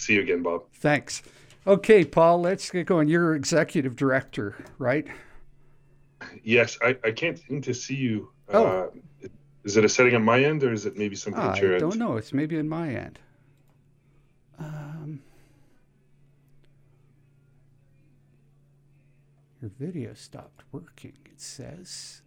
see you again, Bob. Thanks. Okay, Paul, let's get going. You're executive director, right? Yes, I can't seem to see you. Oh, Is it a setting on my end, or is it maybe something at I your don't end? know. It's maybe in my end. Um, your video stopped working, it says.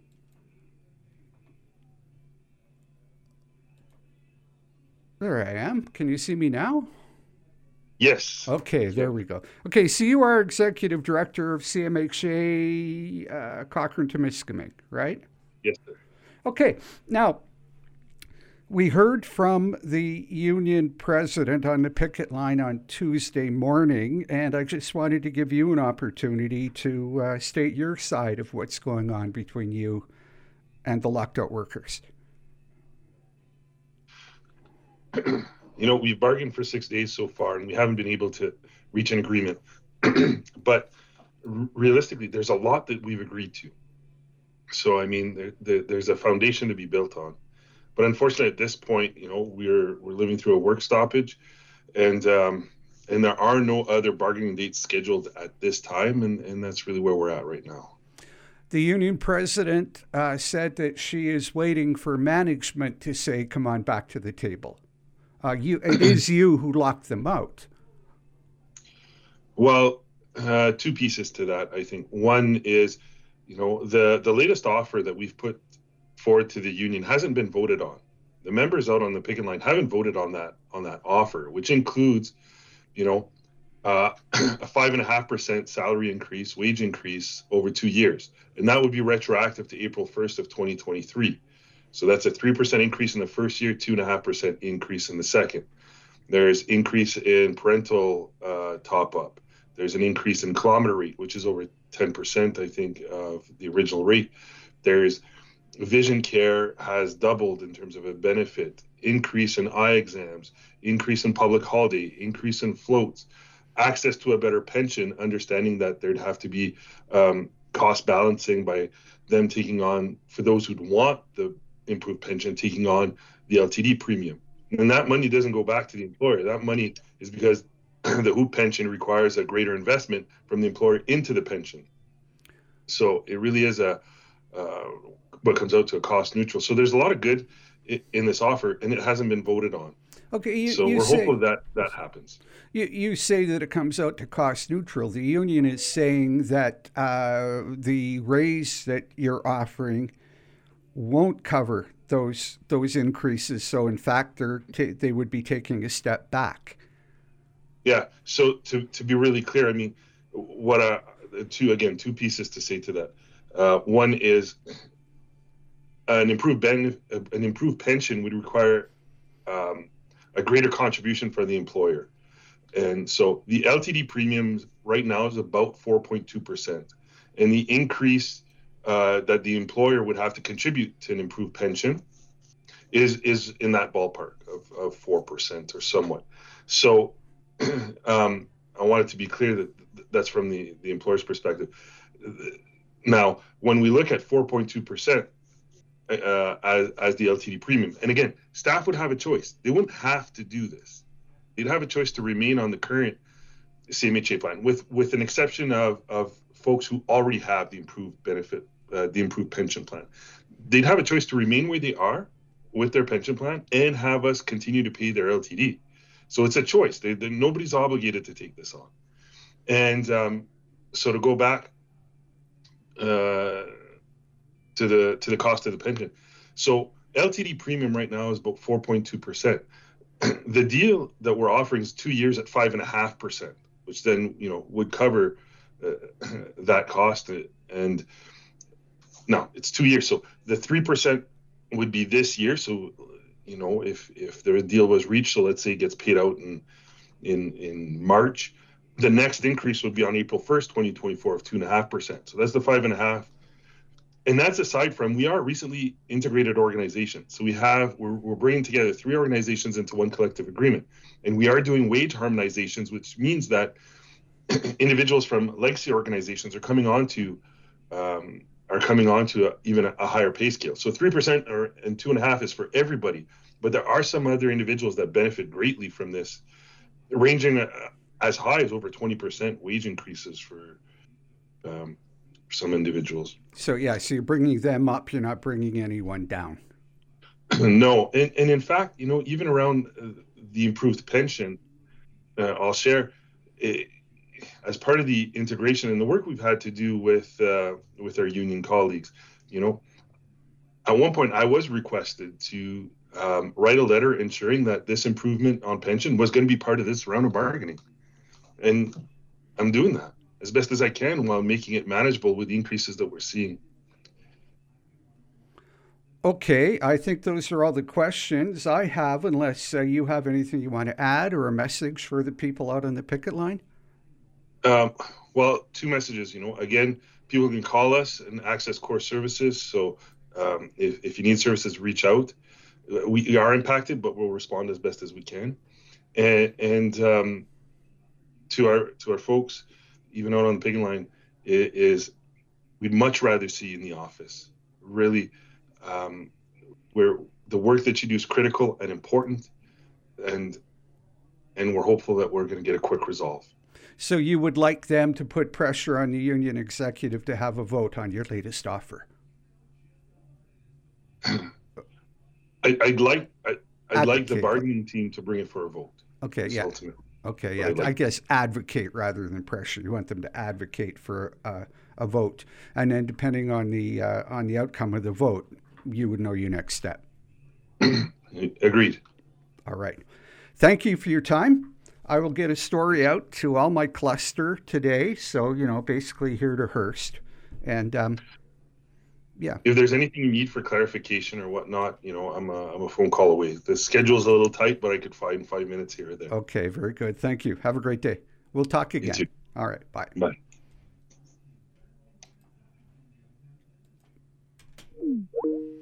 There I am. Can you see me now? Yes. Okay, That's there right. we go. Okay, so you are executive director of CMHA Cochrane Temiskaming, right? Yes, sir. Okay, now we heard from the union president on the picket line on Tuesday morning, and I just wanted to give you an opportunity to state your side of what's going on between you and the locked out workers. We've bargained for 6 days so far, and we haven't been able to reach an agreement. But realistically, there's a lot that we've agreed to. So, I mean, there's a foundation to be built on. But unfortunately, at this point, we're living through a work stoppage, and and there are no other bargaining dates scheduled at this time, and that's really where we're at right now. The union president said that she is waiting for management to say, come on back to the table. It is you who locked them out. Well, two pieces to that, I think. One is, the latest offer that we've put forward to the union hasn't been voted on. The members out on the picket line haven't voted on that offer, which includes, a 5.5% salary increase, wage increase over 2 years, and that would be retroactive to April 1st of 2023. So that's a 3% increase in the first year, 2.5% increase in the second. There's increase in parental top up. There's an increase in kilometer rate, which is over 10%, I think, of the original rate. There's vision care has doubled in terms of a benefit, increase in eye exams, increase in public holiday, increase in floats, access to a better pension, understanding that there'd have to be cost balancing by them taking on, for those who'd want the improved pension, taking on the LTD premium. And that money doesn't go back to the employer. That money is because the HOOP pension requires a greater investment from the employer into the pension. So it really is uh, what comes out to a cost neutral. So there's a lot of good in this offer, and it hasn't been voted on. Okay, So you we're hopeful say that that happens. you say that it comes out to cost neutral. The union is saying that the raise that you're offering won't cover those increases. So in fact, they would be taking a step back. Yeah. So to be really clear, I mean, what two pieces to say to that. One is an improved pension would require um, a greater contribution for the employer. And so the LTD premiums right now is about 4.2%. And the increase that the employer would have to contribute to an improved pension is in that ballpark of 4% or somewhat. So I want it to be clear that that's from the employer's perspective. Now, when we look at 4.2%, as the LTD premium. And again, staff would have a choice. They wouldn't have to do this. They'd have a choice to remain on the current CMHA plan, with an exception of folks who already have the improved benefit, the improved pension plan. They'd have a choice to remain where they are with their pension plan and have us continue to pay their LTD. So it's a choice. Nobody's obligated to take this on. And so to go back uh, to the cost of the pension. So LTD premium right now is about 4.2%. The deal that we're offering is 2 years at 5.5%, which then would cover uh, that cost. And no, it's 2 years. So the 3% would be this year. So if the deal was reached, so let's say it gets paid out in March, the next increase would be on April 1st, 2024 of 2.5%. So that's the 5.5. And that's aside from, we are a recently integrated organization. So we're bringing together three organizations into one collective agreement. And we are doing wage harmonizations, which means that individuals from legacy organizations are coming on to even a higher pay scale. So 3% and 2.5 is for everybody. But there are some other individuals that benefit greatly from this ranging as high as over 20% wage increases for some individuals. So you're bringing them up. You're not bringing anyone down. No, and in fact, even around the improved pension, I'll share as part of the integration and the work we've had to do with our union colleagues. At one point, I was requested to write a letter ensuring that this improvement on pension was going to be part of this round of bargaining, and I'm doing that as best as I can while making it manageable with the increases that we're seeing. Okay, I think those are all the questions I have, unless you have anything you want to add or a message for the people out on the picket line. Well, two messages. Again, people can call us and access core services. So if you need services, reach out. We are impacted, but we'll respond as best as we can. And to our folks, even out on the picket line, we'd much rather see you in the office. Really. Where the work that you do is critical and important, and we're hopeful that we're going to get a quick resolve. So you would like them to put pressure on the union executive to have a vote on your latest offer? I'd like the bargaining team to bring it for a vote. Okay, yeah. Ultimately. Okay, yeah. I guess advocate rather than pressure. You want them to advocate for a vote, and then depending on the outcome of the vote, you would know your next step. Agreed. All right. Thank you for your time. I will get a story out to all my cluster today. So, basically here to Hearst. And yeah. If there's anything you need for clarification or whatnot, I'm a phone call away. The schedule's a little tight, but I could find 5 minutes here or there. Okay, very good. Thank you. Have a great day. We'll talk again. You too. All right. Bye. Bye.